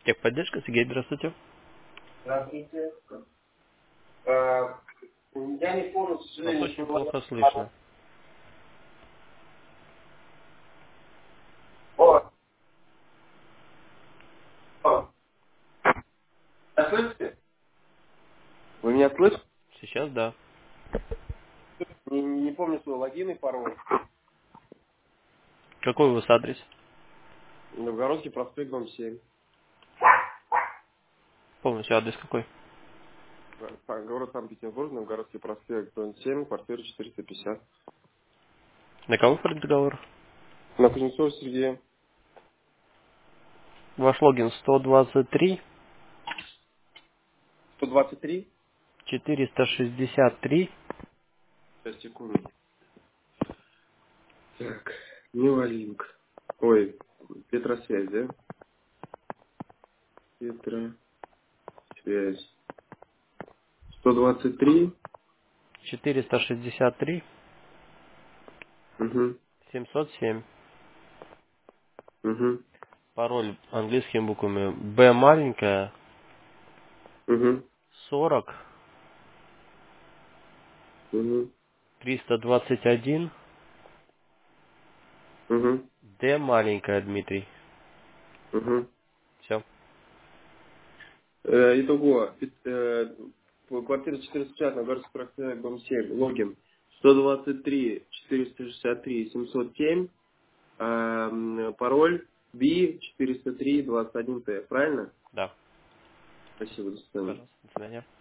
Техподдержка, Сергей, здравствуйте. Здравствуйте. Я не помню, к Вас сожалению, очень что звонил. плохо слышно. О, о, слышите? Вы меня слышите? Сейчас да. Не помню свой логин и пароль. Какой у вас адрес? Новгородский проспект, дом 7. Полностью адрес какой? Город Санкт-Петербург, Новгородский проспект, дом 7, квартира 450. На кого входит договор? На Кузнецова Сергея. Ваш логин 123 123. 463. Сейчас, секунду. Так, Милолинк. Ой, Петросвязь, да? Петросвязь. 123. 463 Угу, 707. угу, Пароль английскими буквами Б маленькая угу, 40 угу, 321 угу, Д маленькая Дмитрий. угу. Все. Итого, квартира 450 на Горский проспект, дом 7, логин 123 463 707, пароль B 403 21T, правильно? Да. Спасибо, до свидания. Пожалуйста. До свидания.